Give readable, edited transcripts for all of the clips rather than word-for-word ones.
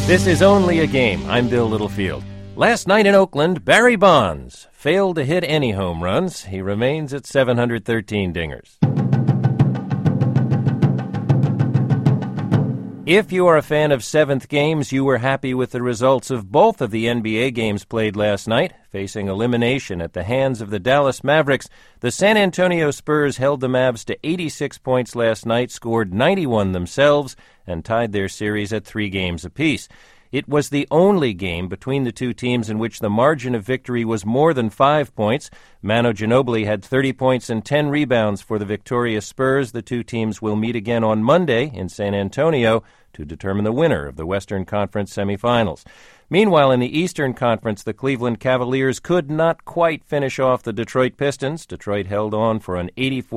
This is Only a Game. I'm Bill Littlefield. Last night in Oakland, Barry Bonds failed to hit any home runs. He remains at 713 dingers. If you are a fan of seventh games, you were happy with the results of both of the NBA games played last night. Facing elimination at the hands of the Dallas Mavericks, the San Antonio Spurs held the Mavs to 86 points last night, scored 91 themselves, and tied their series at 3 games apiece. It was the only game between the two teams in which the margin of victory was more than 5 points. Manu Ginobili had 30 points and 10 rebounds for the victorious Spurs. The two teams will meet again on Monday in San Antonio to determine the winner of the Western Conference semifinals. Meanwhile, in the Eastern Conference, the Cleveland Cavaliers could not quite finish off the Detroit Pistons. Detroit held on for an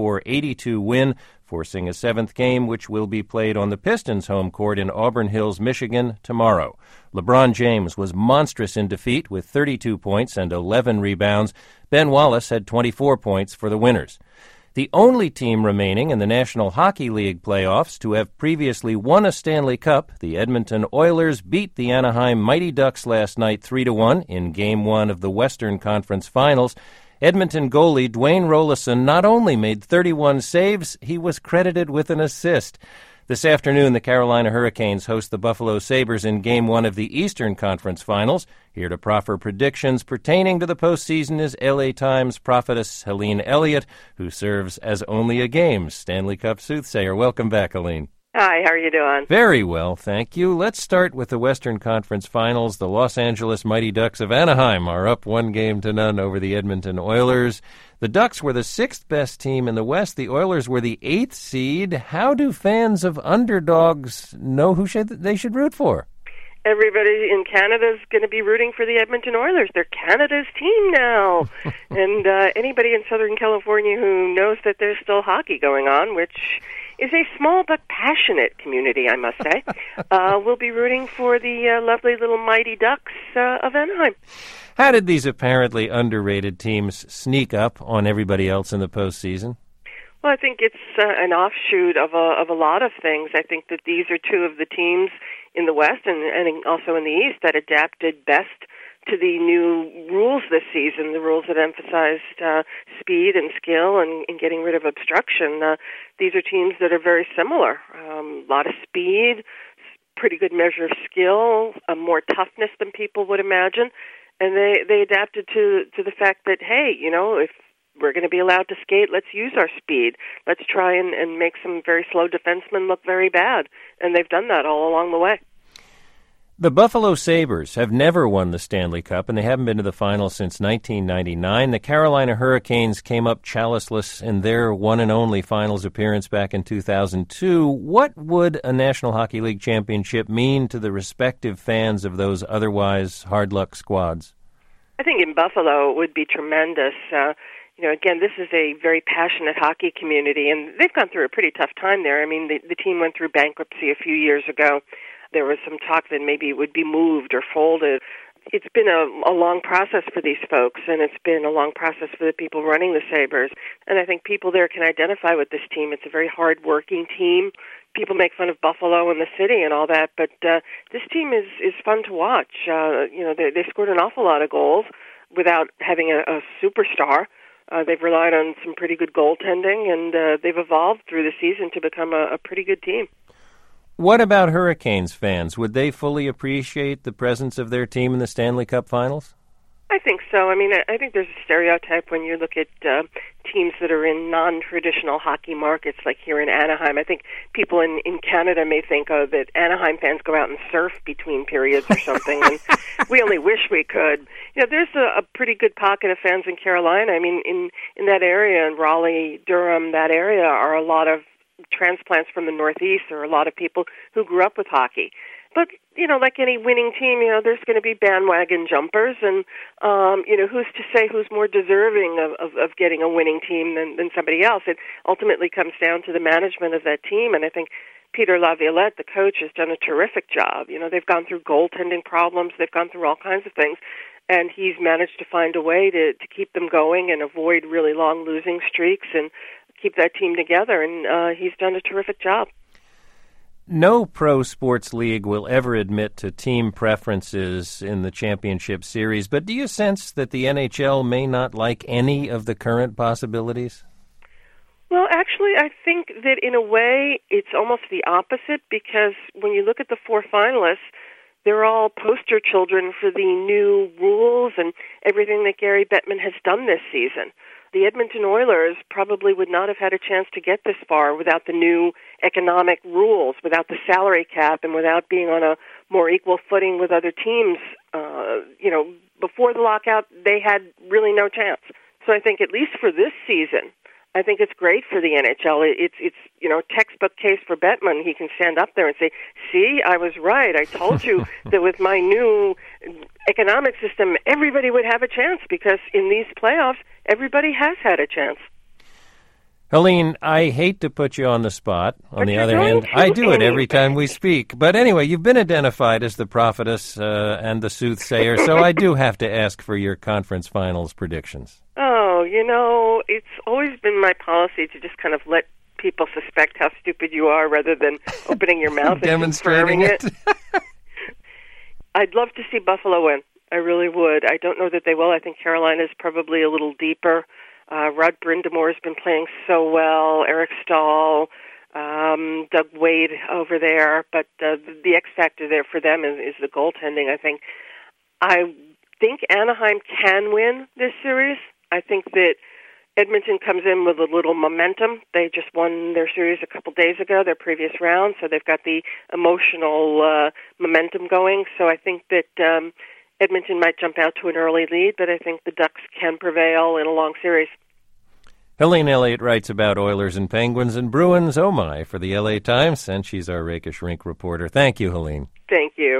84-82 win, forcing a seventh game, which will be played on the Pistons' home court in Auburn Hills, Michigan, tomorrow. LeBron James was monstrous in defeat with 32 points and 11 rebounds. Ben Wallace had 24 points for the winners. The only team remaining in the National Hockey League playoffs to have previously won a Stanley Cup, the Edmonton Oilers, beat the Anaheim Mighty Ducks last night 3-1 in Game 1 of the Western Conference Finals. Edmonton goalie Dwayne Roloson not only made 31 saves, he was credited with an assist. This afternoon, the Carolina Hurricanes host the Buffalo Sabres in Game 1 of the Eastern Conference Finals. Here to proffer predictions pertaining to the postseason is L.A. Times prophetess Helene Elliott, who serves as Only a Game's Stanley Cup soothsayer. Welcome back, Helene. Hi, how are you doing? Very well, thank you. Let's start with the Western Conference Finals. The Los Angeles Mighty Ducks of Anaheim are up 1-0 over the Edmonton Oilers. The Ducks were the 6th best team in the West. The Oilers were the 8th seed. How do fans of underdogs know who they should root for? Everybody in Canada is going to be rooting for the Edmonton Oilers. They're Canada's team now. And anybody in Southern California who knows that there's still hockey going on, which is a small but passionate community, I must say, will be rooting for the lovely little Mighty Ducks of Anaheim. How did these apparently underrated teams sneak up on everybody else in the postseason? Well, I think it's an offshoot of a lot of things. I think that these are two of the teams in the West and also in the East that adapted best to the new rules this season, the rules that emphasized speed and skill and getting rid of obstruction. These are teams that are very similar. A lot of speed, pretty good measure of skill, more toughness than people would imagine. And they adapted to the fact that, hey, you know, if we're going to be allowed to skate, let's use our speed. Let's try and make some very slow defensemen look very bad. And they've done that all along the way. The Buffalo Sabres have never won the Stanley Cup, and they haven't been to the finals since 1999. The Carolina Hurricanes came up chaliceless in their one and only finals appearance back in 2002. What would a National Hockey League championship mean to the respective fans of those otherwise hard-luck squads? I think in Buffalo it would be tremendous. Again, this is a very passionate hockey community, and they've gone through a pretty tough time there. I mean, the team went through bankruptcy a few years ago. There was some talk that maybe it would be moved or folded. It's been a long process for these folks, and it's been a long process for the people running the Sabres. And I think people there can identify with this team. It's a very hard-working team. People make fun of Buffalo and the city and all that, but this team is fun to watch. They scored an awful lot of goals without having a superstar. They've relied on some pretty good goaltending, and they've evolved through the season to become a pretty good team. What about Hurricanes fans? Would they fully appreciate the presence of their team in the Stanley Cup Finals? I think so. I mean, I think there's a stereotype when you look at teams that are in non-traditional hockey markets, like here in Anaheim. I think people in Canada may think, that Anaheim fans go out and surf between periods or something, and we only wish we could. There's a pretty good pocket of fans in Carolina. I mean, in that area, in Raleigh, Durham, that area, are a lot of transplants from the Northeast. There are a lot of people who grew up with hockey. But, like any winning team, there's going to be bandwagon jumpers, and, who's to say who's more deserving of getting a winning team than somebody else? It ultimately comes down to the management of that team, and I think Peter Laviolette, the coach, has done a terrific job. They've gone through goaltending problems, they've gone through all kinds of things, and he's managed to find a way to keep them going and avoid really long losing streaks and keep that team together, and he's done a terrific job. no pro sports league will ever admit to team preferences in the championship series, but do you sense that the NHL may not like any of the current possibilities? Well, actually, I think that in a way it's almost the opposite, because when you look at the four finalists, they're all poster children for the new rules and everything that Gary Bettman has done this season. The Edmonton Oilers probably would not have had a chance to get this far without the new economic rules, without the salary cap, and without being on a more equal footing with other teams. Before the lockout, they had really no chance. So I think at least for this season, I think it's great for the NHL. It's textbook case for Bettman. He can stand up there and say, "See, I was right. I told you that with my new economic system, everybody would have a chance, because in these playoffs, everybody has had a chance." Helene, I hate to put you on the spot. On the other hand, I do it every time we speak. But anyway, you've been identified as the prophetess and the soothsayer, so I do have to ask for your conference finals predictions. Oh, it's always been my policy to just kind of let people suspect how stupid you are rather than opening your mouth and demonstrating it. I'd love to see Buffalo win. I really would. I don't know that they will. I think Carolina's probably a little deeper. Rod Brind'Amour has been playing so well. Eric Stahl, Doug Wade over there. But the X factor there for them is the goaltending, I think. I think Anaheim can win this series. I think that Edmonton comes in with a little momentum. They just won their series a couple days ago, their previous round, so they've got the emotional momentum going. So I think that Edmonton might jump out to an early lead, but I think the Ducks can prevail in a long series. Helene Elliott writes about Oilers and Penguins and Bruins, oh my, for the LA Times, and she's our Rakish Rink reporter. Thank you, Helene. Thank you.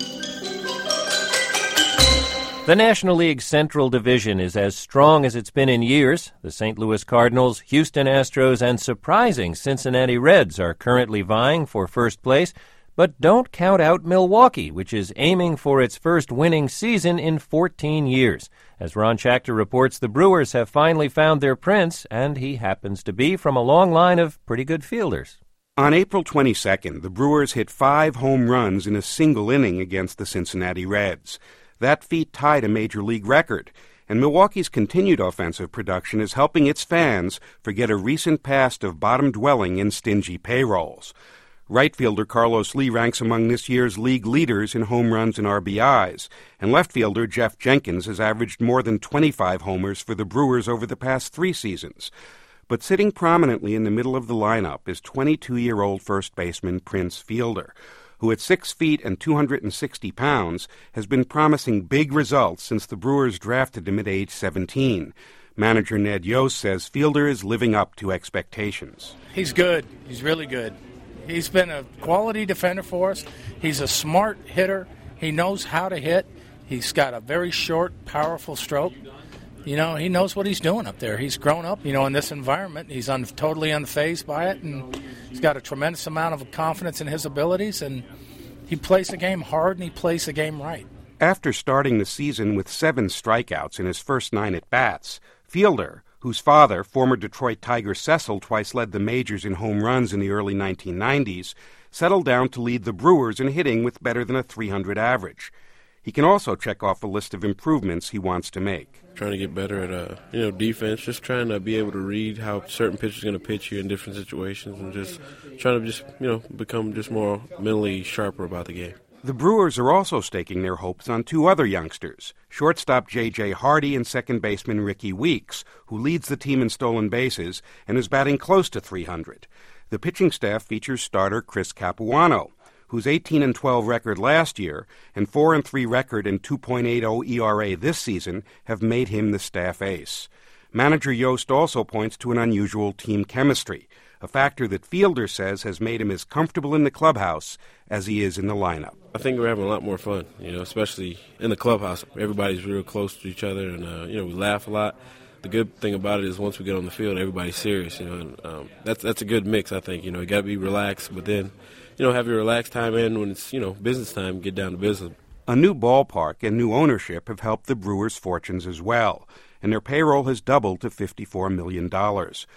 The National League's Central Division is as strong as it's been in years. The St. Louis Cardinals, Houston Astros, and surprising Cincinnati Reds are currently vying for first place. But don't count out Milwaukee, which is aiming for its first winning season in 14 years. As Ron Schachter reports, the Brewers have finally found their prince, and he happens to be from a long line of pretty good fielders. On April 22nd, the Brewers hit 5 home runs in a single inning against the Cincinnati Reds. That feat tied a major league record, and Milwaukee's continued offensive production is helping its fans forget a recent past of bottom-dwelling and stingy payrolls. Right fielder Carlos Lee ranks among this year's league leaders in home runs and RBIs, and left fielder Jeff Jenkins has averaged more than 25 homers for the Brewers over the past 3 seasons. But sitting prominently in the middle of the lineup is 22-year-old first baseman Prince Fielder, who at 6 feet and 260 pounds has been promising big results since the Brewers drafted him at age 17. Manager Ned Yost says Fielder is living up to expectations. He's good. He's really good. He's been a quality defender for us. He's a smart hitter. He knows how to hit. He's got a very short, powerful stroke. He knows what he's doing up there. He's grown up, in this environment. He's totally unfazed by it, and he's got a tremendous amount of confidence in his abilities, and he plays the game hard and he plays the game right. After starting the season with 7 strikeouts in his first 9 at-bats, Fielder, whose father, former Detroit Tiger Cecil, twice led the majors in home runs in the early 1990s, settled down to lead the Brewers in hitting with better than a .300 average. He can also check off a list of improvements he wants to make. Trying to get better at defense, just trying to be able to read how certain pitchers are going to pitch you in different situations, and just trying to become just more mentally sharper about the game. The Brewers are also staking their hopes on 2 other youngsters, shortstop J.J. Hardy and second baseman Ricky Weeks, who leads the team in stolen bases and is batting close to .300. The pitching staff features starter Chris Capuano, whose 18-12 record last year and 4-3 record and 2.80 ERA this season have made him the staff ace. Manager Yost also points to an unusual team chemistry, a factor that Fielder says has made him as comfortable in the clubhouse as he is in the lineup. I think we're having a lot more fun, especially in the clubhouse. Everybody's real close to each other, and we laugh a lot. The good thing about it is once we get on the field, everybody's serious, and that's a good mix, I think. You got to be relaxed, but then, have your relaxed time, and when it's, business time, get down to business. A new ballpark and new ownership have helped the Brewers' fortunes as well, and their payroll has doubled to $54 million.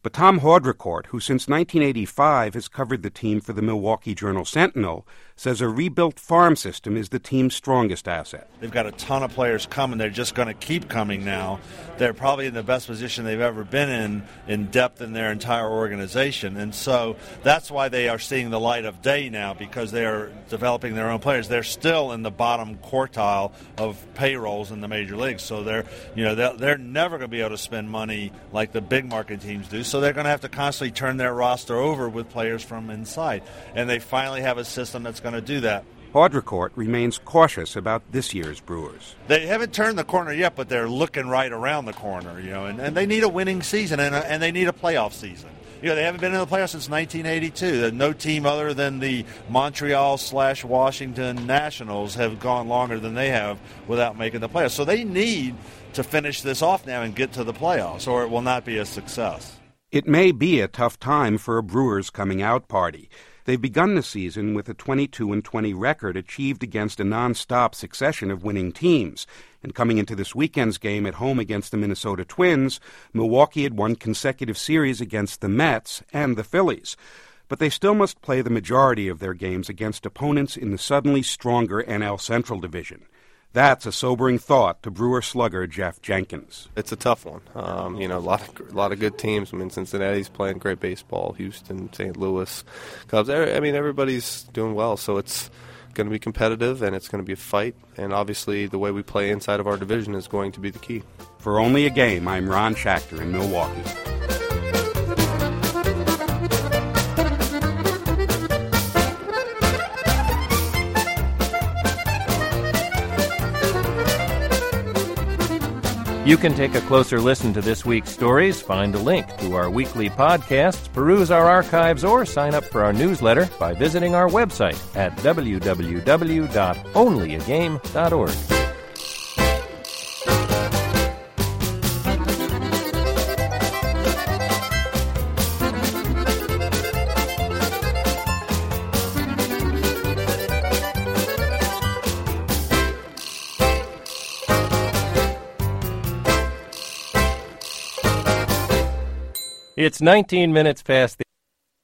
But Tom Haudricourt, who since 1985 has covered the team for the Milwaukee Journal-Sentinel, says a rebuilt farm system is the team's strongest asset. They've got a ton of players coming. They're just going to keep coming now. They're probably in the best position they've ever been in depth in their entire organization. And so that's why they are seeing the light of day now, because they are developing their own players. They're still in the bottom quartile of payrolls in the major leagues. So they're never going to be able to spend money like the big market teams do. So they're going to have to constantly turn their roster over with players from inside. And they finally have a system that's going to do that. Haudricourt remains cautious about this year's Brewers. They haven't turned the corner yet, but they're looking right around the corner, and they need a winning season, and they need a playoff season. They haven't been in the playoffs since 1982. No team other than the Montreal/Washington Nationals have gone longer than they have without making the playoffs. So they need to finish this off now and get to the playoffs, or it will not be a success. It may be a tough time for a Brewers coming-out party. They've begun the season with a 22-20 record achieved against a non-stop succession of winning teams. And coming into this weekend's game at home against the Minnesota Twins, Milwaukee had won consecutive series against the Mets and the Phillies. But they still must play the majority of their games against opponents in the suddenly stronger NL Central Division. That's a sobering thought to Brewer slugger Jeff Jenkins. It's a tough one. A lot of good teams. Cincinnati's playing great baseball. Houston, St. Louis, Cubs. Everybody's doing well. So it's going to be competitive, and it's going to be a fight. And obviously, the way we play inside of our division is going to be the key. For Only a Game, I'm Ron Schachter in Milwaukee. You can take a closer listen to this week's stories, find a link to our weekly podcasts, peruse our archives, or sign up for our newsletter by visiting our website at www.onlyagame.org. It's 19 minutes past the...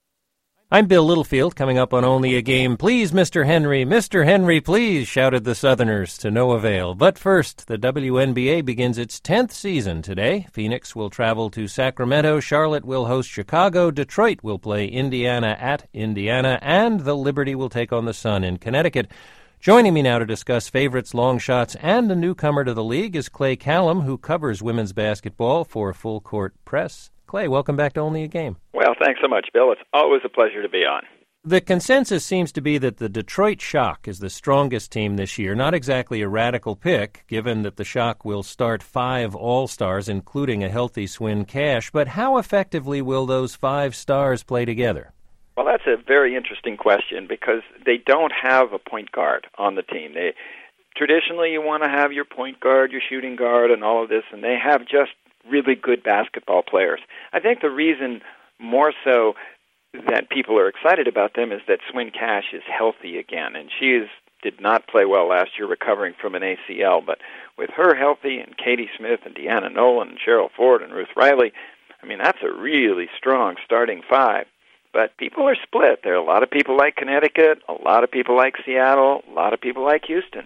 I'm Bill Littlefield, coming up on Only a Game. Please, Mr. Henry, please, shouted the Southerners to no avail. But first, the WNBA begins its 10th season today. Phoenix will travel to Sacramento, Charlotte will host Chicago, Detroit will play Indiana at Indiana, and the Liberty will take on the Sun in Connecticut. Joining me now to discuss favorites, long shots, and a newcomer to the league is Clay Callum, who covers women's basketball for Full Court Press. Clay, welcome back to Only a Game. Well, thanks so much, Bill. It's always a pleasure to be on. The consensus seems to be that the Detroit Shock is the strongest team this year. Not exactly a radical pick, given that the Shock will start 5 All-Stars, including a healthy Swin Cash. But how effectively will those 5 stars play together? Well, that's a very interesting question because they don't have a point guard on the team. Traditionally, you want to have your point guard, your shooting guard, and all of this, and they have just really good basketball players. I think the reason more so that people are excited about them is that Swin Cash is healthy again, and she did not play well last year recovering from an ACL, but with her healthy and Katie Smith and Deanna Nolan and Cheryl Ford and Ruth Riley, that's a really strong starting 5. But people are split. There are a lot of people like Connecticut, a lot of people like Seattle, a lot of people like Houston.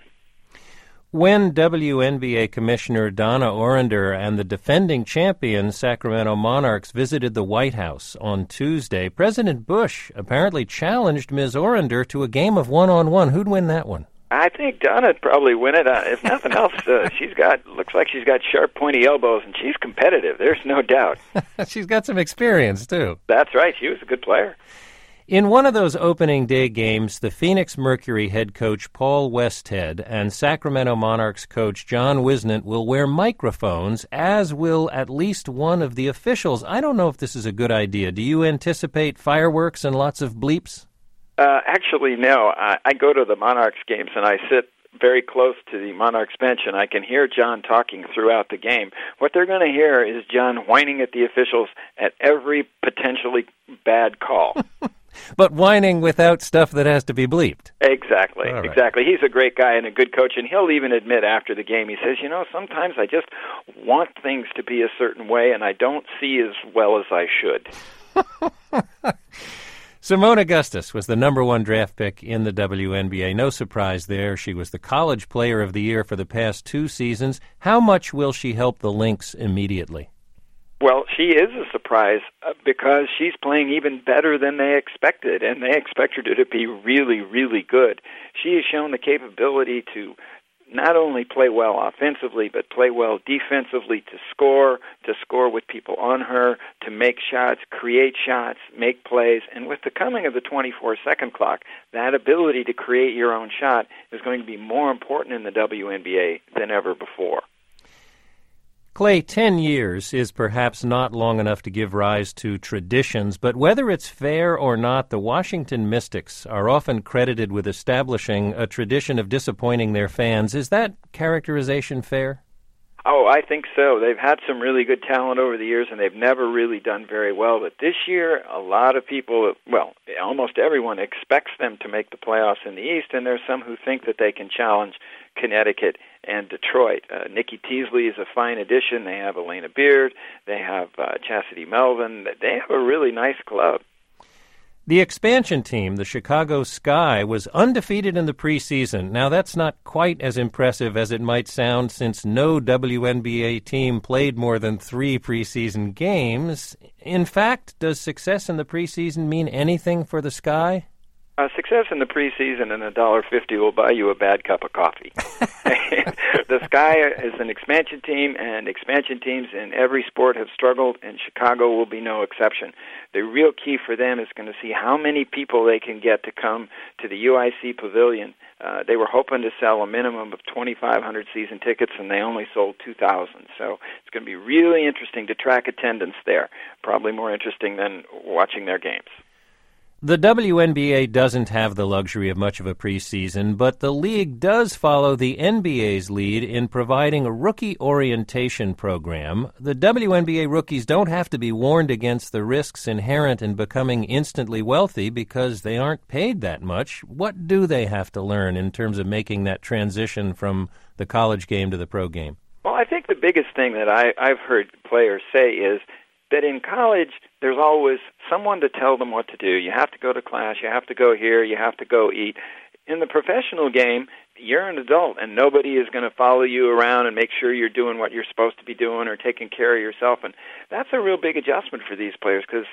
When WNBA Commissioner Donna Orender and the defending champion Sacramento Monarchs visited the White House on Tuesday, President Bush apparently challenged Ms. Orender to a game of one-on-one. Who'd win that one? I think Dona'd probably win it. If nothing else, looks like she's got sharp, pointy elbows, and she's competitive. There's no doubt. She's got some experience, too. That's right. She was a good player. In one of those opening day games, the Phoenix Mercury head coach Paul Westhead and Sacramento Monarchs coach John Wisnant will wear microphones, as will at least one of the officials. I don't know if this is a good idea. Do you anticipate fireworks and lots of bleeps? Actually, no. I go to the Monarchs games, and I sit very close to the Monarchs bench, and I can hear John talking throughout the game. What they're going to hear is John whining at the officials at every potentially bad call. But whining without stuff that has to be bleeped. Exactly, All right. exactly. He's a great guy and a good coach, and he'll even admit after the game, he says, sometimes I just want things to be a certain way, and I don't see as well as I should. Seimone Augustus was the number 1 draft pick in the WNBA. No surprise there. She was the College Player of the Year for the past 2 seasons. How much will she help the Lynx immediately? Well, she is a surprise because she's playing even better than they expected, and they expected her to be really, really good. She has shown the capability to not only play well offensively, but play well defensively, to score with people on her, to make shots, create shots, make plays. And with the coming of the 24-second clock, that ability to create your own shot is going to be more important in the WNBA than ever before. Clay, 10 years is perhaps not long enough to give rise to traditions, but whether it's fair or not, the Washington Mystics are often credited with establishing a tradition of disappointing their fans. Is that characterization fair? Oh, I think so. They've had some really good talent over the years, and they've never really done very well. But this year, a lot of people, almost everyone expects them to make the playoffs in the East, and there's some who think that they can challenge Connecticut and Detroit. Nikki Teasley is a fine addition. They have Elena Beard. They have Chastity Melvin. They have a really nice club. The expansion team, the Chicago Sky, was undefeated in the preseason. Now, that's not quite as impressive as it might sound since no WNBA team played more than 3 preseason games. In fact, does success in the preseason mean anything for the Sky? Success in the preseason and $1.50 will buy you a bad cup of coffee. The Sky is an expansion team, and expansion teams in every sport have struggled, and Chicago will be no exception. The real key for them is going to see how many people they can get to come to the UIC Pavilion. They were hoping to sell a minimum of 2,500 season tickets, and they only sold 2,000. So it's going to be really interesting to track attendance there, probably more interesting than watching their games. The WNBA doesn't have the luxury of much of a preseason, but the league does follow the NBA's lead in providing a rookie orientation program. The WNBA rookies don't have to be warned against the risks inherent in becoming instantly wealthy because they aren't paid that much. What do they have to learn in terms of making that transition from the college game to the pro game? Well, I think the biggest thing that I've heard players say is that in college, there's always someone to tell them what to do. You have to go to class, you have to go here, you have to go eat. In the professional game, you're an adult, and nobody is going to follow you around and make sure you're doing what you're supposed to be doing or taking care of yourself. And that's a real big adjustment for these players because,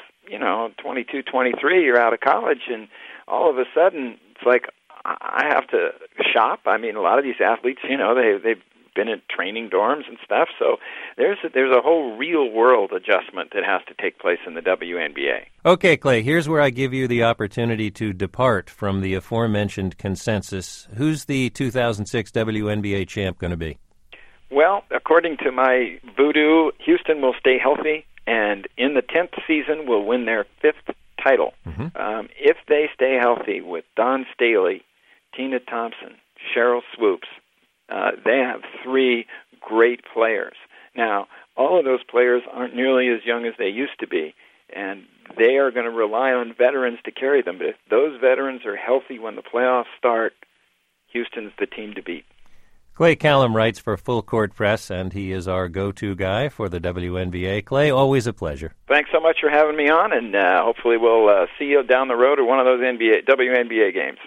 22, 23, you're out of college, and all of a sudden, it's like, I have to shop. I mean, a lot of these athletes, they've been in training dorms and stuff, so there's a whole real-world adjustment that has to take place in the WNBA. Okay, Clay, here's where I give you the opportunity to depart from the aforementioned consensus. Who's the 2006 WNBA champ going to be? Well, according to my voodoo, Houston will stay healthy, and in the 10th season will win their 5th title. Mm-hmm. If they stay healthy with Dawn Staley, Tina Thompson, Cheryl Swoops, they have 3 great players. Now, all of those players aren't nearly as young as they used to be, and they are going to rely on veterans to carry them. But if those veterans are healthy when the playoffs start, Houston's the team to beat. Clay Callum writes for Full Court Press, and he is our go-to guy for the WNBA. Clay, always a pleasure. Thanks so much for having me on, and hopefully we'll see you down the road at one of those WNBA games.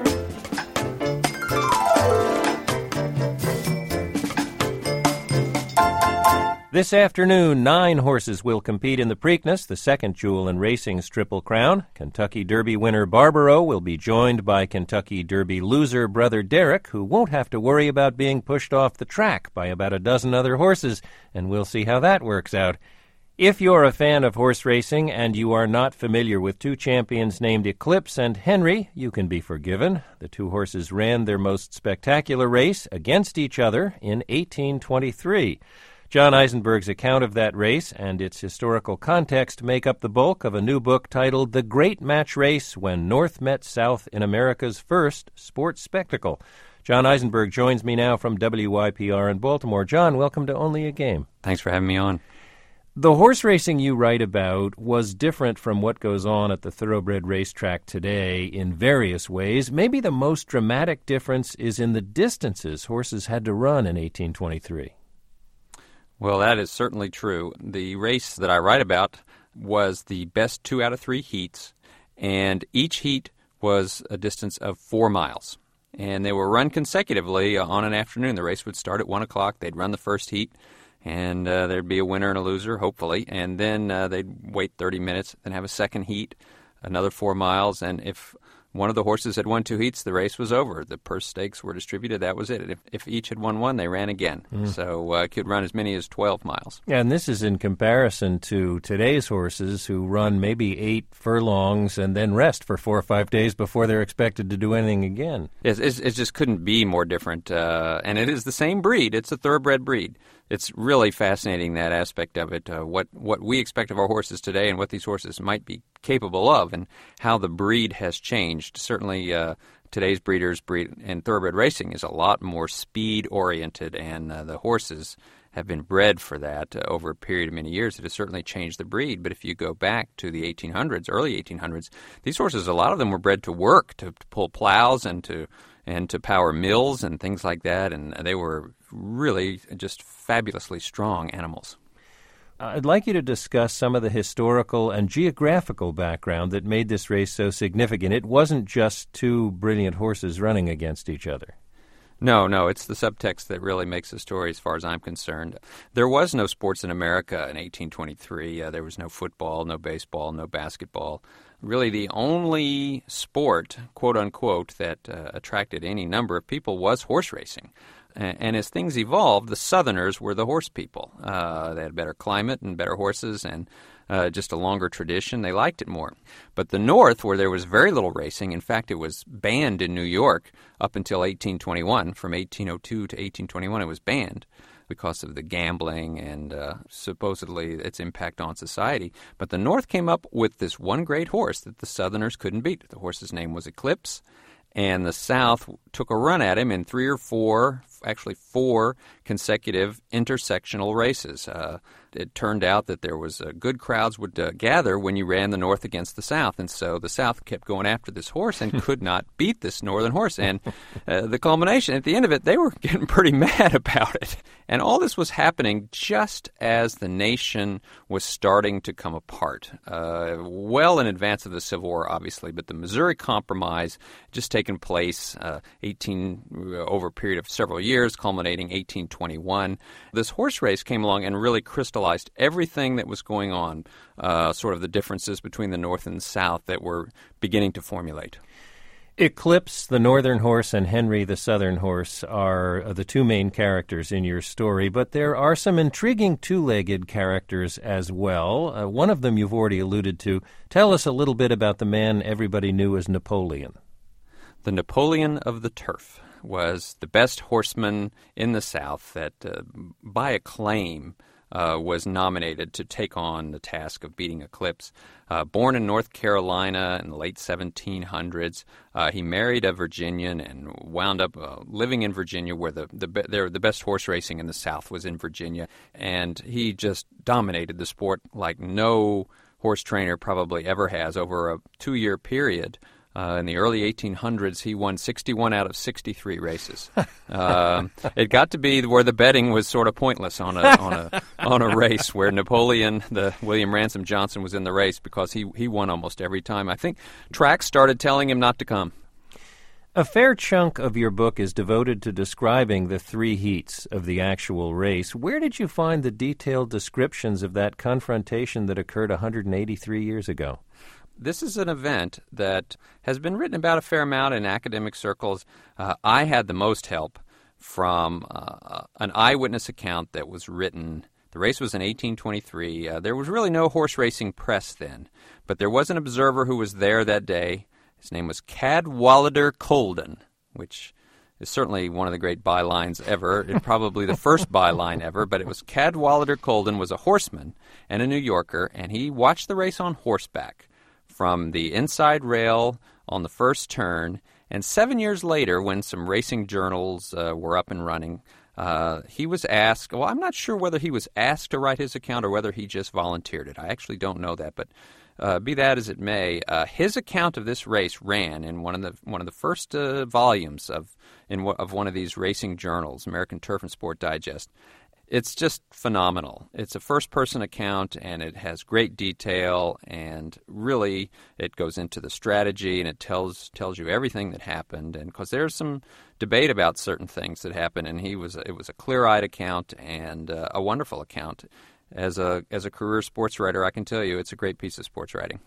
This afternoon, 9 horses will compete in the Preakness, the second jewel in racing's Triple Crown. Kentucky Derby winner Barbaro will be joined by Kentucky Derby loser brother Derek, who won't have to worry about being pushed off the track by about a dozen other horses, and we'll see how that works out. If you're a fan of horse racing and you are not familiar with 2 champions named Eclipse and Henry, you can be forgiven. The 2 horses ran their most spectacular race against each other in 1823. John Eisenberg's account of that race and its historical context make up the bulk of a new book titled The Great Match Race When North Met South in America's First Sports Spectacle. John Eisenberg joins me now from WYPR in Baltimore. John, welcome to Only a Game. Thanks for having me on. The horse racing you write about was different from what goes on at the thoroughbred racetrack today in various ways. Maybe the most dramatic difference is in the distances horses had to run in 1823. Well, that is certainly true. The race that I write about was the best 2 out of 3 heats, and each heat was a distance of 4 miles. And they were run consecutively on an afternoon. The race would start at 1 o'clock. They'd run the first heat, and there'd be a winner and a loser, hopefully. And then they'd wait 30 minutes, then have a second heat, another 4 miles. And if one of the horses had won 2 heats, the race was over. The purse stakes were distributed. That was it. If each had won one, they ran again. So it could run as many as 12 miles. Yeah, and this is in comparison to today's horses who run maybe 8 furlongs and then rest for 4 or 5 days before they're expected to do anything again. Yes, it just couldn't be more different. And it is the same breed. It's a thoroughbred breed. It's really fascinating, that aspect of it, what we expect of our horses today and what these horses might be capable of, and how the breed has changed. Certainly today's breeders breed in thoroughbred racing is a lot more speed-oriented, and the horses have been bred for that over a period of many years. It has certainly changed the breed, but if you go back to the 1800s, early 1800s, these horses, a lot of them were bred to work, to pull plows and to power mills and things like that, and they were really just fabulously strong animals. I'd like you to discuss some of the historical and geographical background that made this race so significant. It wasn't just 2 brilliant horses running against each other. No, it's the subtext that really makes the story as far as I'm concerned. There was no sports in America in 1823. There was no football, no baseball, no basketball. Really the only sport, quote-unquote, that attracted any number of people was horse racing. And as things evolved, the Southerners were the horse people. They had better climate and better horses and just a longer tradition. They liked it more. But the North, where there was very little racing, in fact, it was banned in New York up until 1821. From 1802 to 1821, it was banned because of the gambling and supposedly its impact on society. But the North came up with this one great horse that the Southerners couldn't beat. The horse's name was Eclipse. And the South took a run at him in 3 or 4, actually 4 consecutive intersectional races. It turned out that there was good crowds would gather when you ran the North against the South, and so the South kept going after this horse and could not beat this Northern horse. And the culmination, at the end of it, they were getting pretty mad about it. And all this was happening just as the nation was starting to come apart, well in advance of the Civil War, obviously, but the Missouri Compromise just taken place over a period of several years, culminating 1821. This horse race came along and really crystallized everything that was going on, sort of the differences between the North and the South that were beginning to formulate. Eclipse, the northern horse, and Henry, the southern horse, are the 2 main characters in your story, but there are some intriguing 2-legged characters as well. One of them you've already alluded to. Tell us a little bit about the man everybody knew as Napoleon. The Napoleon of the Turf was the best horseman in the South that, by acclaim, was nominated to take on the task of beating Eclipse. Born in North Carolina in the late 1700s, he married a Virginian and wound up living in Virginia, where the best horse racing in the South was in Virginia. And he just dominated the sport like no horse trainer probably ever has over a 2-year period. In the early 1800s, he won 61 out of 63 races. It got to be where the betting was sort of pointless on a race where Napoleon, the William Ransom Johnson, was in the race because he won almost every time. I think tracks started telling him not to come. A fair chunk of your book is devoted to describing the 3 heats of the actual race. Where did you find the detailed descriptions of that confrontation that occurred 183 years ago? This is an event that has been written about a fair amount in academic circles. I had the most help from an eyewitness account that was written. The race was in 1823. There was really no horse racing press then, but there was an observer who was there that day. His name was Cadwallader Colden, which is certainly one of the great bylines ever. It's probably the first byline ever, but it was Cadwallader Colden was a horseman and a New Yorker, and he watched the race on horseback from the inside rail on the first turn. And 7 years later, when some racing journals were up and running, He was asked, well, I'm not sure whether he was asked to write his account or whether he just volunteered it. I actually don't know that, but be that as it may, his account of this race ran in one of the first volumes of one of these racing journals, American Turf and Sport Digest. It's just phenomenal. It's a first-person account, and it has great detail, and really it goes into the strategy, and it tells you everything that happened. And because there's some debate about certain things that happened, and it was a clear-eyed account and a wonderful account. As a career sports writer, I can tell you it's a great piece of sports writing.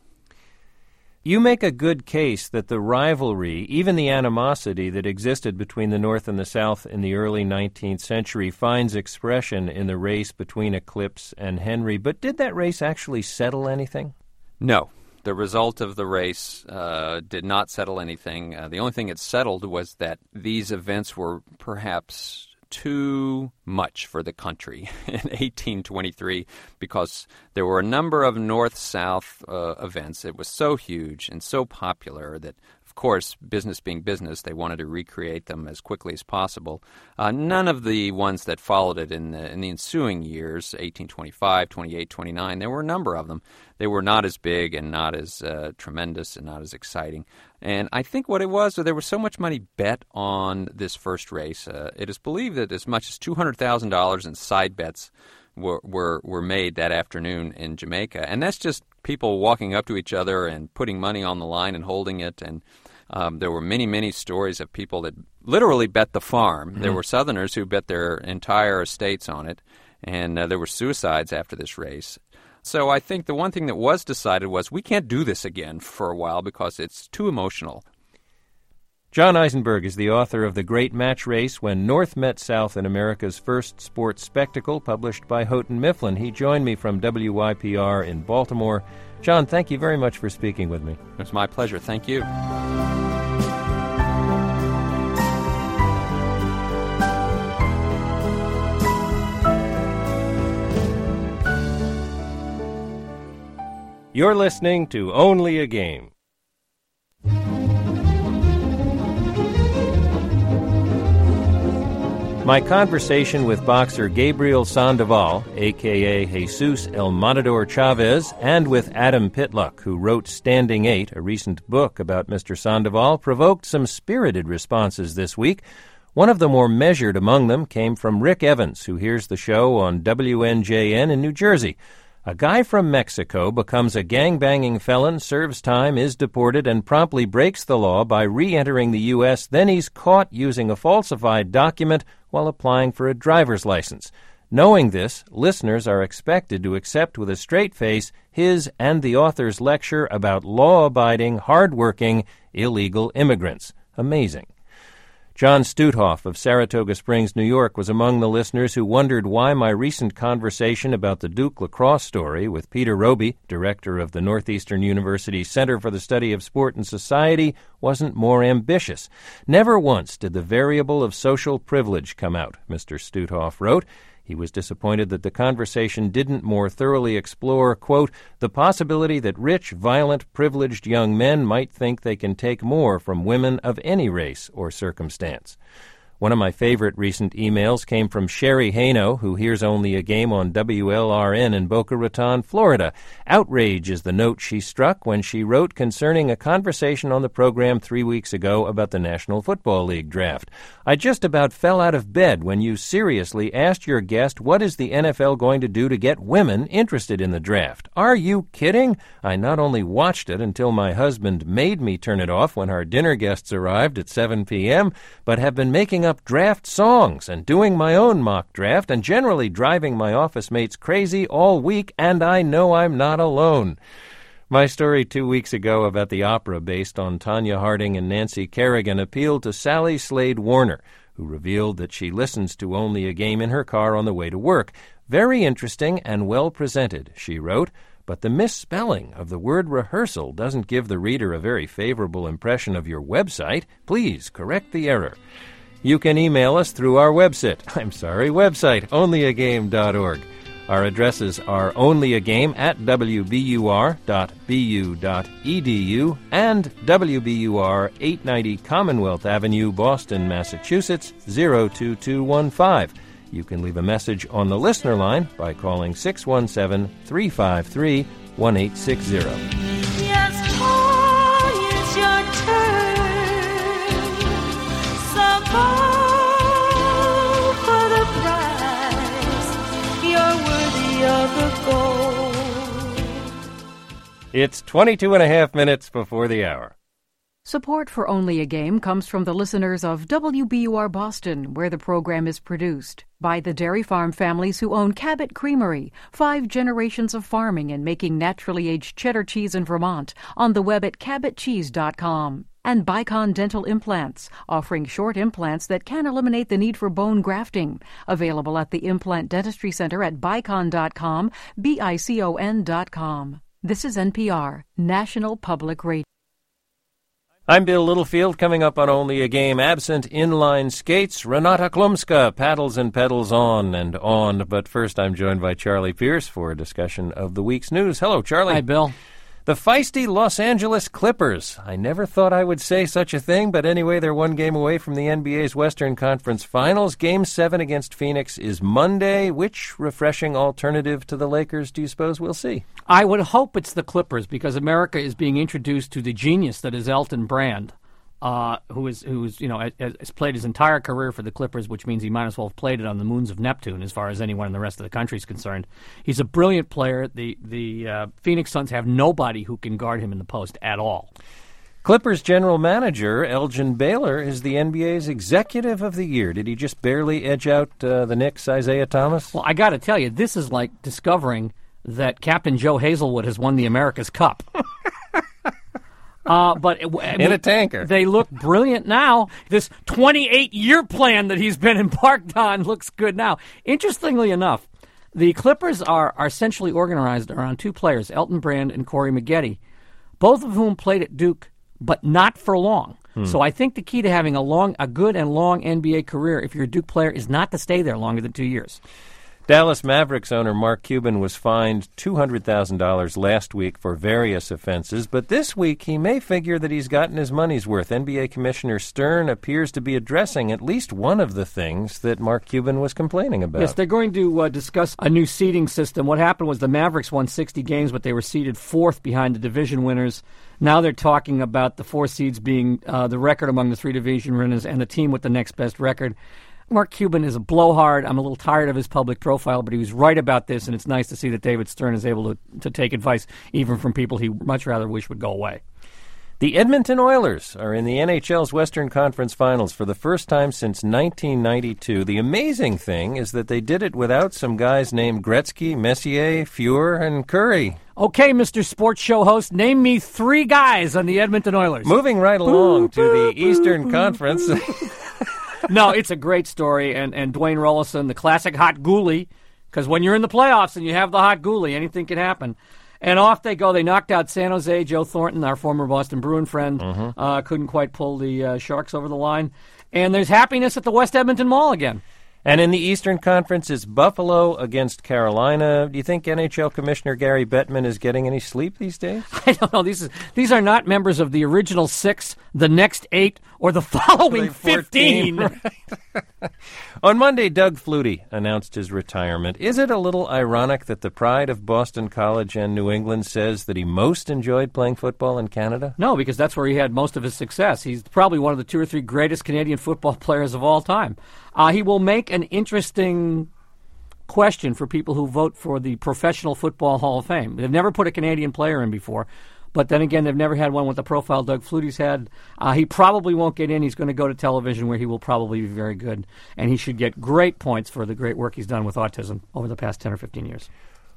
You make a good case that the rivalry, even the animosity that existed between the North and the South in the early 19th century finds expression in the race between Eclipse and Henry. But did that race actually settle anything? No. The result of the race did not settle anything. The only thing it settled was that these events were perhaps too much for the country in 1823 because there were a number of north-south events. It was so huge and so popular that, of course, business being business, they wanted to recreate them as quickly as possible. None of the ones that followed it in the ensuing years, 1825, 28, 29, there were a number of them. They were not as big and not as tremendous and not as exciting. And I think what it was, there was so much money bet on this first race. It is believed that as much as $200,000 in side bets were made that afternoon in Jamaica. And that's just people walking up to each other and putting money on the line and holding it. And there were many, many stories of people that literally bet the farm. Mm-hmm. There were Southerners who bet their entire estates on it. And there were suicides after this race. So I think the one thing that was decided was we can't do this again for a while because it's too emotional. John Eisenberg is the author of The Great Match Race, When North Met South in America's First Sports Spectacle, published by Houghton Mifflin. He joined me from WYPR in Baltimore. John, thank you very much for speaking with me. It's my pleasure. Thank you. You're listening to Only a Game. My conversation with boxer Gabriel Sandoval, a.k.a. Jesus El Matador Chavez, and with Adam Pitluck, who wrote Standing 8, a recent book about Mr. Sandoval, provoked some spirited responses this week. One of the more measured among them came from Rick Evans, who hears the show on WNJN in New Jersey. A guy from Mexico becomes a gang-banging felon, serves time, is deported, and promptly breaks the law by re-entering the U.S. Then he's caught using a falsified document while applying for a driver's license. Knowing this, listeners are expected to accept with a straight face his and the author's lecture about law-abiding, hard-working, illegal immigrants. Amazing. John Stuethoff of Saratoga Springs, New York, was among the listeners who wondered why my recent conversation about the Duke lacrosse story with Peter Roby, director of the Northeastern University Center for the Study of Sport and Society, wasn't more ambitious. Never once did the variable of social privilege come out, Mr. Stuethoff wrote. He was disappointed that the conversation didn't more thoroughly explore, quote, the possibility that rich, violent, privileged young men might think they can take more from women of any race or circumstance. One of my favorite recent emails came from Sherry Haino, who hears Only a Game on WLRN in Boca Raton, Florida. Outrage is the note she struck when she wrote concerning a conversation on the program 3 weeks ago about the National Football League draft. I just about fell out of bed when you seriously asked your guest, what is the NFL going to do to get women interested in the draft? Are you kidding? I not only watched it until my husband made me turn it off when our dinner guests arrived at 7 p.m., but have been making up draft songs and doing my own mock draft and generally driving my office mates crazy all week, and I know I'm not alone. My story 2 weeks ago about the opera based on Tonya Harding and Nancy Kerrigan appealed to Sally Slade Warner, who revealed that she listens to Only a Game in her car on the way to work. Very interesting and well presented, she wrote, but the misspelling of the word rehearsal doesn't give the reader a very favorable impression of your website. Please correct the error. You can email us through our website, onlyagame.org. Our addresses are onlyagame@wbur.bu.edu and WBUR 890 Commonwealth Avenue, Boston, Massachusetts 02215. You can leave a message on the listener line by calling 617-353-1860. Yes, boy, it's your turn. So go for the prize. You're worthy of the gold. It's 22 and a half minutes before the hour. Support for Only a Game comes from the listeners of WBUR Boston, where the program is produced, by the dairy farm families who own Cabot Creamery, 5 generations of farming and making naturally aged cheddar cheese in Vermont, on the web at cabotcheese.com, and Bicon Dental Implants, offering short implants that can eliminate the need for bone grafting, available at the Implant Dentistry Center at bicon.com, BICON.com. This is NPR, National Public Radio. I'm Bill Littlefield. Coming up on Only a Game, absent inline skates, Renata Klumska paddles and pedals on and on. But first, I'm joined by Charlie Pierce for a discussion of the week's news. Hello, Charlie. Hi, Bill. The feisty Los Angeles Clippers. I never thought I would say such a thing, but anyway, they're one game away from the NBA's Western Conference Finals. Game 7 against Phoenix is Monday. Which refreshing alternative to the Lakers do you suppose we'll see? I would hope it's the Clippers, because America is being introduced to the genius that is Elton Brand, who has played his entire career for the Clippers, which means he might as well have played it on the moons of Neptune as far as anyone in the rest of the country is concerned. He's a brilliant player. The Phoenix Suns have nobody who can guard him in the post at all. Clippers general manager Elgin Baylor is the NBA's Executive of the Year. Did he just barely edge out the Knicks' Isaiah Thomas? Well, I got to tell you, this is like discovering that Captain Joe Hazelwood has won the America's Cup. But in a tanker. They look brilliant now. This 28-year plan that he's been embarked on looks good now. Interestingly enough, the Clippers are essentially organized around 2 players, Elton Brand and Corey Maggette, both of whom played at Duke, but not for long. So I think the key to having a good and long NBA career, if you're a Duke player, is not to stay there longer than 2 years. Dallas Mavericks owner Mark Cuban was fined $200,000 last week for various offenses, but this week he may figure that he's gotten his money's worth. NBA Commissioner Stern appears to be addressing at least one of the things that Mark Cuban was complaining about. Yes, they're going to discuss a new seeding system. What happened was the Mavericks won 60 games, but they were seeded 4th behind the division winners. Now they're talking about the 4 seeds being the record among the 3 division winners and the team with the next best record. Mark Cuban is a blowhard. I'm a little tired of his public profile, but he was right about this, and it's nice to see that David Stern is able to take advice even from people he much rather wish would go away. The Edmonton Oilers are in the NHL's Western Conference Finals for the first time since 1992. The amazing thing is that they did it without some guys named Gretzky, Messier, Fuhr, and Curry. Okay, Mr. Sports Show host, name me 3 guys on the Edmonton Oilers. Moving right along to the Eastern Conference. No, it's a great story, and Dwayne Rollison, the classic hot goalie, because when you're in the playoffs and you have the hot goalie, anything can happen. And off they go. They knocked out San Jose. Joe Thornton, our former Boston Bruin friend, couldn't quite pull the Sharks over the line. And there's happiness at the West Edmonton Mall again. And in the Eastern Conference, it's Buffalo against Carolina. Do you think NHL Commissioner Gary Bettman is getting any sleep these days? I don't know. These are not members of the original 6, the next 8, or the following 15. Right. On Monday, Doug Flutie announced his retirement. Is it a little ironic that the pride of Boston College and New England says that he most enjoyed playing football in Canada? No, because that's where he had most of his success. He's probably one of the 2 or 3 greatest Canadian football players of all time. He will make an interesting question for people who vote for the Professional Football Hall of Fame. They've never put a Canadian player in before, but then again, they've never had one with the profile Doug Flutie's had. He probably won't get in. He's going to go to television where he will probably be very good, and he should get great points for the great work he's done with autism over the past 10 or 15 years.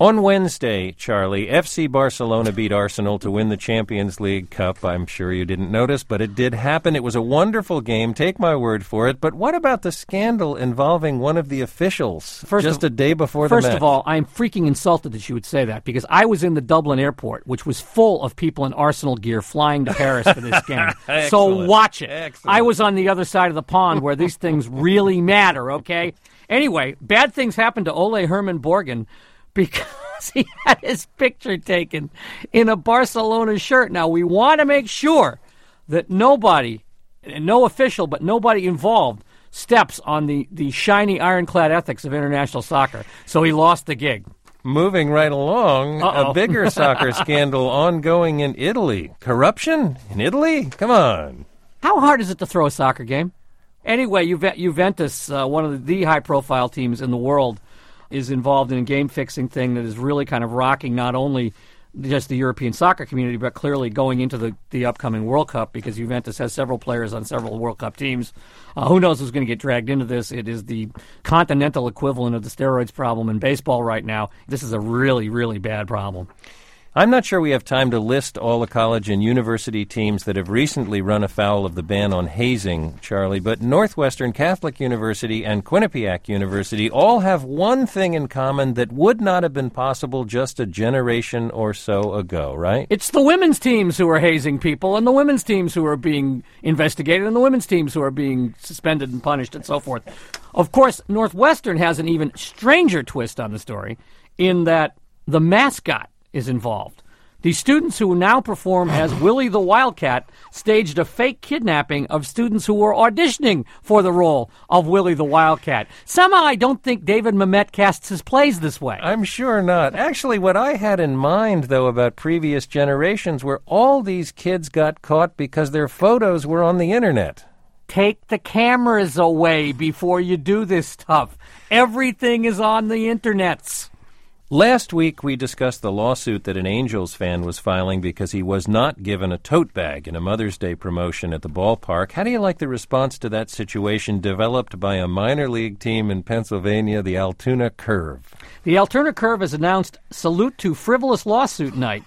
On Wednesday, Charlie, FC Barcelona beat Arsenal to win the Champions League Cup. I'm sure you didn't notice, but it did happen. It was a wonderful game, take my word for it. But what about the scandal involving one of the officials a day before the match? First of all, I'm freaking insulted that you would say that, because I was in the Dublin airport, which was full of people in Arsenal gear flying to Paris for this game. So watch it. Excellent. I was on the other side of the pond where these things really matter, okay? Anyway, bad things happened to Ole Herman Borgen because he had his picture taken in a Barcelona shirt. Now, we want to make sure that nobody, no official, but nobody involved, steps on the shiny ironclad ethics of international soccer. So he lost the gig. Moving right along, a bigger soccer scandal ongoing in Italy. Corruption in Italy? Come on. How hard is it to throw a soccer game? Anyway, Juventus, one of the high-profile teams in the world, is involved in a game-fixing thing that is really kind of rocking not only just the European soccer community, but clearly going into the upcoming World Cup, because Juventus has several players on several World Cup teams. Who knows who's going to get dragged into this? It is the continental equivalent of the steroids problem in baseball right now. This is a really, really bad problem. I'm not sure we have time to list all the college and university teams that have recently run afoul of the ban on hazing, Charlie, but Northwestern Catholic University and Quinnipiac University all have one thing in common that would not have been possible just a generation or so ago, right? It's the women's teams who are hazing people, and the women's teams who are being investigated, and the women's teams who are being suspended and punished and so forth. Of course, Northwestern has an even stranger twist on the story in that the mascot is involved. The students who now perform as Willie the Wildcat staged a fake kidnapping of students who were auditioning for the role of Willie the Wildcat. Somehow I don't think David Mamet casts his plays this way. I'm sure not. Actually, what I had in mind, though, about previous generations were all these kids got caught because their photos were on the internet. Take the cameras away before you do this stuff. Everything is on the internets. Last week, we discussed the lawsuit that an Angels fan was filing because he was not given a tote bag in a Mother's Day promotion at the ballpark. How do you like the response to that situation developed by a minor league team in Pennsylvania, the Altoona Curve? The Altoona Curve has announced Salute to Frivolous Lawsuit Night,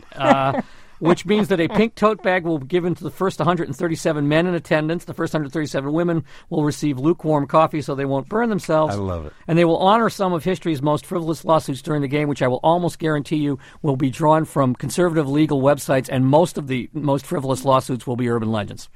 which means that a pink tote bag will be given to the first 137 men in attendance. The first 137 women will receive lukewarm coffee so they won't burn themselves. I love it. And they will honor some of history's most frivolous lawsuits during the game, which I will almost guarantee you will be drawn from conservative legal websites, and most of the most frivolous lawsuits will be urban legends.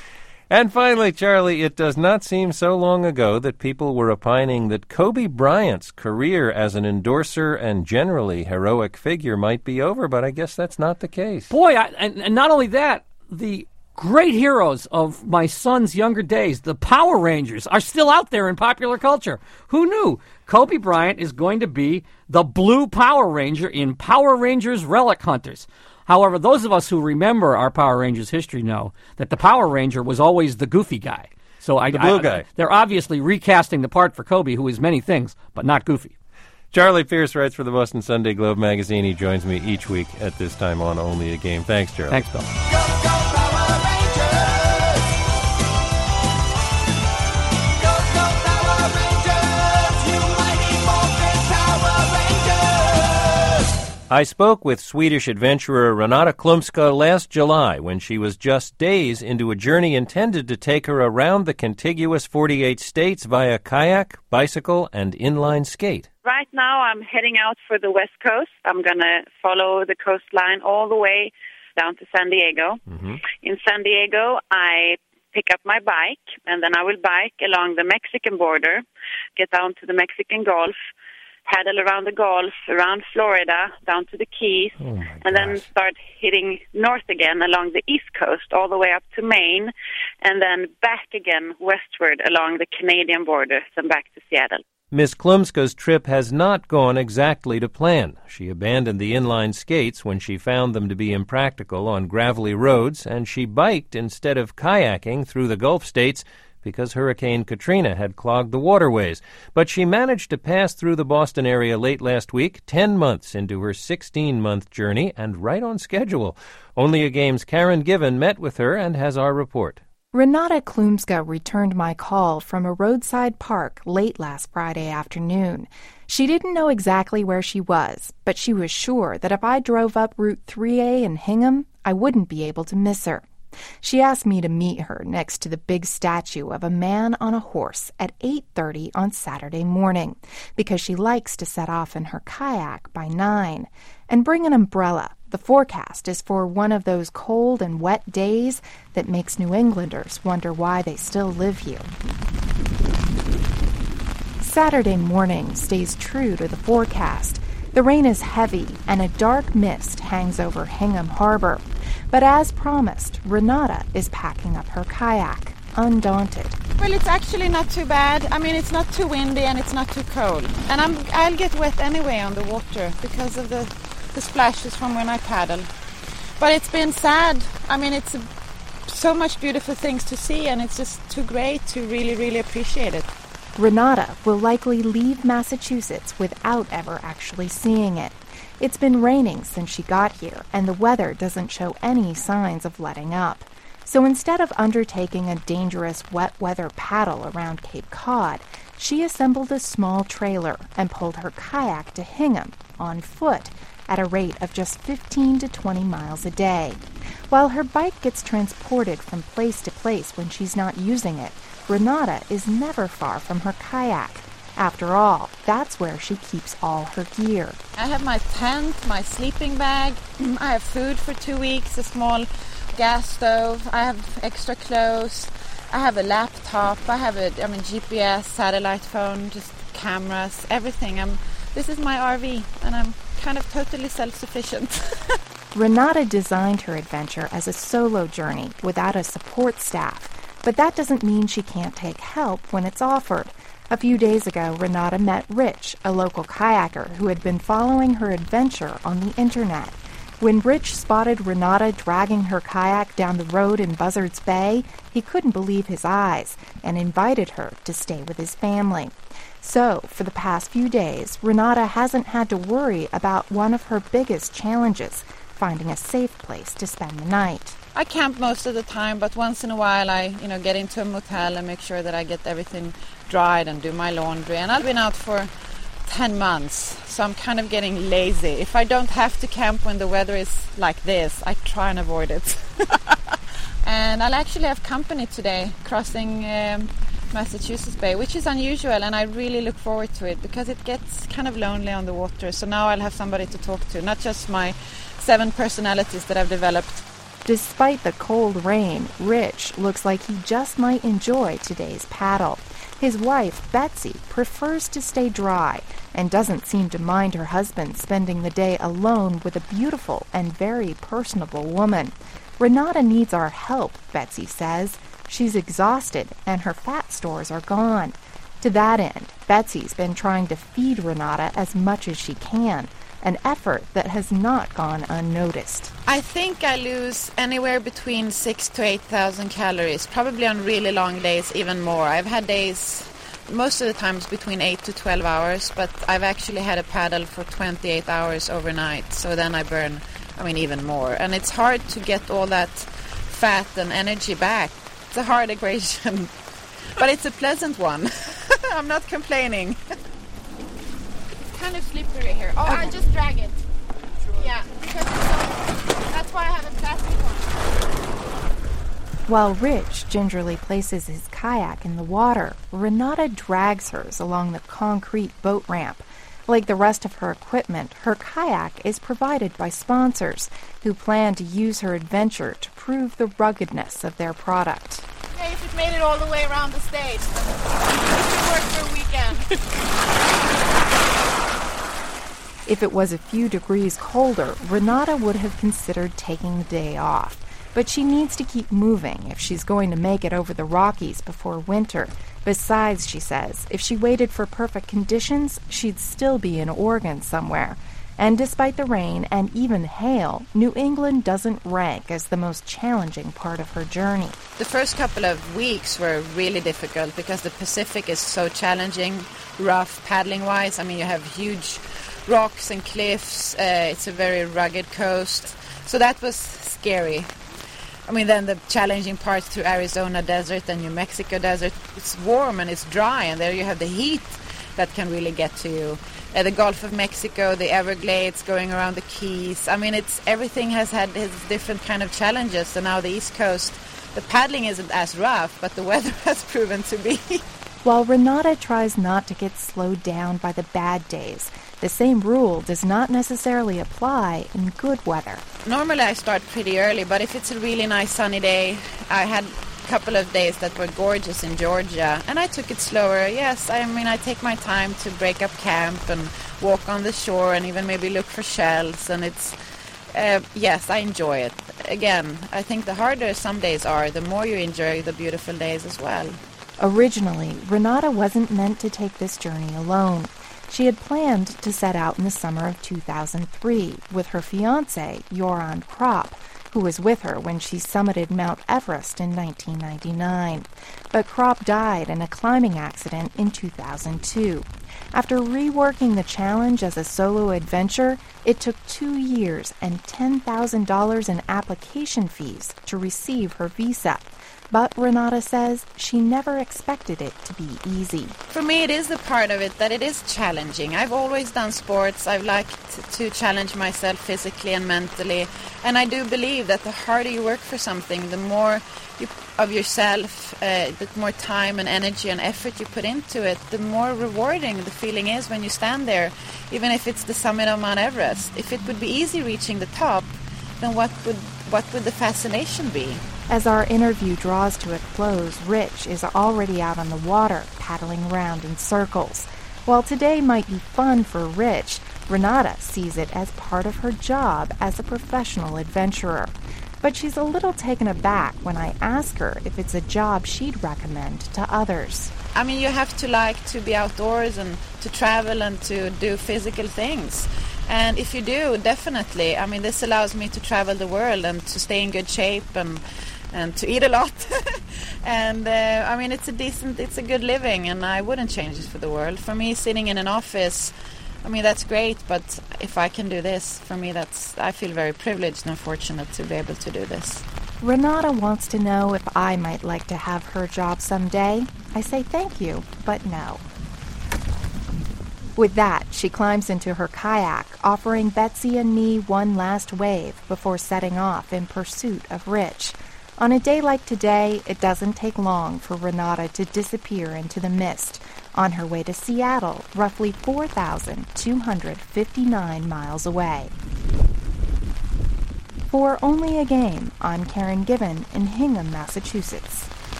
And finally, Charlie, it does not seem so long ago that people were opining that Kobe Bryant's career as an endorser and generally heroic figure might be over, but I guess that's not the case. Boy, and not only that, the great heroes of my son's younger days, the Power Rangers, are still out there in popular culture. Who knew? Kobe Bryant is going to be the Blue Power Ranger in Power Rangers Relic Hunters. However, those of us who remember our Power Rangers history know that the Power Ranger was always the goofy guy. So the blue guy. They're obviously recasting the part for Kobe, who is many things, but not goofy. Charlie Pierce writes for the Boston Sunday Globe magazine. He joins me each week at this time on Only a Game. Thanks, Charlie. Thanks, Bill. Go, go, Power Rangers! Go, go, Power Rangers! You mighty morphin' Power Rangers! I spoke with Swedish adventurer Renata Klumska last July when she was just days into a journey intended to take her around the contiguous 48 states via kayak, bicycle, and inline skate. Right now I'm heading out for the West Coast. I'm going to follow the coastline all the way down to San Diego. Mm-hmm. In San Diego, I pick up my bike, and then I will bike along the Mexican border, get down to the Mexican Gulf, paddle around the Gulf, around Florida, down to the Keys, and then start hitting north again along the East Coast, all the way up to Maine, and then back again westward along the Canadian border, and back to Seattle. Miss Klumska's trip has not gone exactly to plan. She abandoned the inline skates when she found them to be impractical on gravelly roads, and she biked instead of kayaking through the Gulf states because Hurricane Katrina had clogged the waterways. But she managed to pass through the Boston area late last week, 10 months into her 16-month journey, and right on schedule. Only a Game's Karen Given met with her and has our report. Renata Klumska returned my call from a roadside park late last Friday afternoon. She didn't know exactly where she was, but she was sure that if I drove up Route 3A in Hingham, I wouldn't be able to miss her. She asked me to meet her next to the big statue of a man on a horse at 8:30 on Saturday morning, because she likes to set off in her kayak by 9. And bring an umbrella. The forecast is for one of those cold and wet days that makes New Englanders wonder why they still live here. Saturday morning stays true to the forecast. The rain is heavy and a dark mist hangs over Hingham Harbor. But as promised, Renata is packing up her kayak, undaunted. Well, it's actually not too bad. I mean, it's not too windy and it's not too cold. And I'll get wet anyway on the water because of the splashes from when I paddle. But it's been sad. I mean, it's so much beautiful things to see, and it's just too great to really, really appreciate it. Renata will likely leave Massachusetts without ever actually seeing it. It's been raining since she got here, and the weather doesn't show any signs of letting up. So instead of undertaking a dangerous wet weather paddle around Cape Cod, she assembled a small trailer and pulled her kayak to Hingham on foot at a rate of just 15 to 20 miles a day. While her bike gets transported from place to place when she's not using it, Renata is never far from her kayak. After all, that's where she keeps all her gear. I have my tent, my sleeping bag, I have food for 2 weeks, a small gas stove, I have extra clothes, I have a laptop, I have a GPS, satellite phone, just cameras, everything. This is my RV, and I'm kind of totally self-sufficient. Renata designed her adventure as a solo journey without a support staff, but that doesn't mean she can't take help when it's offered. A few days ago, Renata met Rich, a local kayaker who had been following her adventure on the internet. When Rich spotted Renata dragging her kayak down the road in Buzzards Bay, he couldn't believe his eyes and invited her to stay with his family. So, for the past few days, Renata hasn't had to worry about one of her biggest challenges, finding a safe place to spend the night. I camp most of the time, but once in a while I get into a motel and make sure that I get everything dried and do my laundry. And I've been out for 10 months, so I'm kind of getting lazy. If I don't have to camp when the weather is like this, I try and avoid it. And I'll actually have company today crossing Massachusetts Bay, which is unusual, and I really look forward to it because it gets kind of lonely on the water. So now I'll have somebody to talk to, not just my 7 personalities that I've developed. Despite the cold rain, Rich looks like he just might enjoy today's paddle. His wife, Betsy, prefers to stay dry and doesn't seem to mind her husband spending the day alone with a beautiful and very personable woman. Renata needs our help, Betsy says. She's exhausted and her fat stores are gone. To that end, Betsy's been trying to feed Renata as much as she can, an effort that has not gone unnoticed. I think I lose anywhere between 6,000 to 8,000 calories, probably on really long days even more. I've had days, most of the times between 8 to 12 hours, but I've actually had a paddle for 28 hours overnight, so then I burn, even more. And it's hard to get all that fat and energy back. It's a hard equation, but it's a pleasant one. I'm not complaining. Kind of slippery here. Oh, I just drag it. Yeah, because that's why I have a plastic one. While Rich gingerly places his kayak in the water, Renata drags hers along the concrete boat ramp. Like the rest of her equipment, her kayak is provided by sponsors who plan to use her adventure to prove the ruggedness of their product. Hey, if it made it all the way around the state, it could work for a weekend. If it was a few degrees colder, Renata would have considered taking the day off. But she needs to keep moving if she's going to make it over the Rockies before winter. Besides, she says, if she waited for perfect conditions, she'd still be in Oregon somewhere. And despite the rain and even hail, New England doesn't rank as the most challenging part of her journey. The first couple of weeks were really difficult because the Pacific is so challenging, rough paddling-wise. You have huge rocks and cliffs. It's a very rugged coast. So that was scary. Then the challenging parts through Arizona desert and New Mexico desert, it's warm and it's dry, and there you have the heat. that can really get to you. The Gulf of Mexico, the Everglades, going around the Keys. I mean, everything has had its different kind of challenges. So now the East Coast, the paddling isn't as rough, but the weather has proven to be. While Renata tries not to get slowed down by the bad days, the same rule does not necessarily apply in good weather. Normally I start pretty early, but if it's a really nice sunny day, I had couple of days that were gorgeous in Georgia, and I took it slower. Yes, I mean, I take my time to break up camp and walk on the shore and even maybe look for shells, and it's yes, I enjoy it. Again, I think the harder some days are, the more you enjoy the beautiful days as well. Originally, Renata wasn't meant to take this journey alone. She had planned to set out in the summer of 2003 with her fiancé, Joran Kropp, who was with her when she summited Mount Everest in 1999. But Kropp died in a climbing accident in 2002. After reworking the challenge as a solo adventure, it took 2 years and $10,000 in application fees to receive her visa. But Renata says she never expected it to be easy. For me, it is the part of it that it is challenging. I've always done sports. I've liked to challenge myself physically and mentally. And I do believe that the harder you work for something, the more of yourself, the more time and energy and effort you put into it, the more rewarding the feeling is when you stand there, even if it's the summit of Mount Everest. If it would be easy reaching the top, then what would the fascination be? As our interview draws to a close, Rich is already out on the water, paddling around in circles. While today might be fun for Rich, Renata sees it as part of her job as a professional adventurer. But she's a little taken aback when I ask her if it's a job she'd recommend to others. I mean, you have to like to be outdoors and to travel and to do physical things. And if you do, definitely. I mean, this allows me to travel the world and to stay in good shape and to eat a lot. And I mean, it's a good living, and I wouldn't change it for the world. For me, sitting in an office, I mean, that's great, but if I can do this, for me, I feel very privileged and fortunate to be able to do this. Renata wants to know if I might like to have her job someday. I say thank you, but no. With that, she climbs into her kayak, offering Betsy and me one last wave before setting off in pursuit of Rich. On a day like today, it doesn't take long for Renata to disappear into the mist, on her way to Seattle, roughly 4,259 miles away. For Only a Game, I'm Karen Given in Hingham, Massachusetts.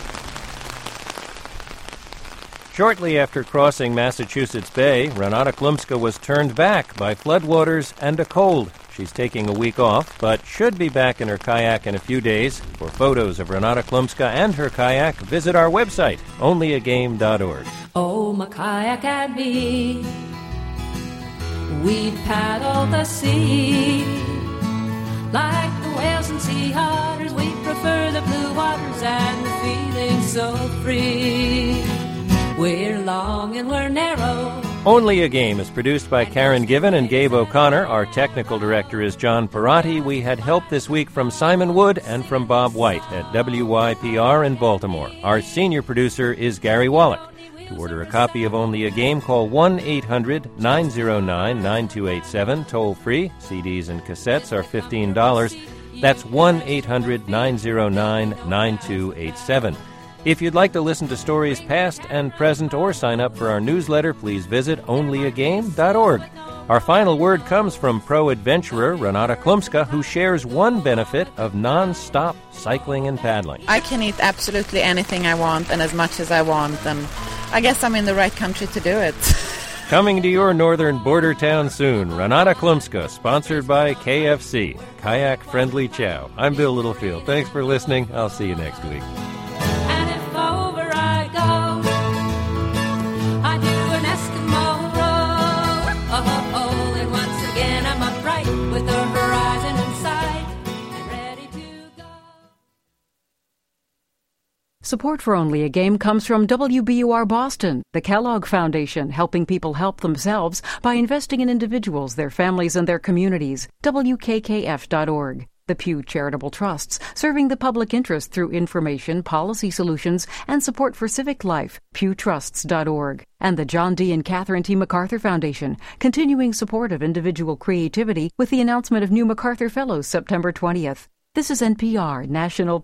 Shortly after crossing Massachusetts Bay, Renata Klumska was turned back by floodwaters and a cold. She's taking a week off, but should be back in her kayak in a few days. For photos of Renata Klumska and her kayak, visit our website, onlyagame.org. Oh, my kayak and me, we'd paddle the sea. Like the whales and sea otters, we prefer the blue waters and the feeling so free. We're long and we're narrow. Only a Game is produced by Karen Given and Gabe O'Connor. Our technical director is John Perotti. We had help this week from Simon Wood and from Bob White at WYPR in Baltimore. Our senior producer is Gary Wallach. To order a copy of Only a Game, call 1-800-909-9287, toll-free. CDs and cassettes are $15. That's 1-800-909-9287. If you'd like to listen to stories past and present or sign up for our newsletter, please visit onlyagame.org. Our final word comes from pro adventurer Renata Klumska, who shares one benefit of non-stop cycling and paddling. I can eat absolutely anything I want and as much as I want, and I guess I'm in the right country to do it. Coming to your northern border town soon, Renata Klumska, sponsored by KFC, Kayak Friendly Chow. I'm Bill Littlefield. Thanks for listening. I'll see you next week. Support for Only a Game comes from WBUR Boston, the Kellogg Foundation, helping people help themselves by investing in individuals, their families, and their communities. WKKF.org. The Pew Charitable Trusts, serving the public interest through information, policy solutions, and support for civic life, pewtrusts.org. And the John D. and Catherine T. MacArthur Foundation, continuing support of individual creativity with the announcement of new MacArthur Fellows September 20th. This is NPR, National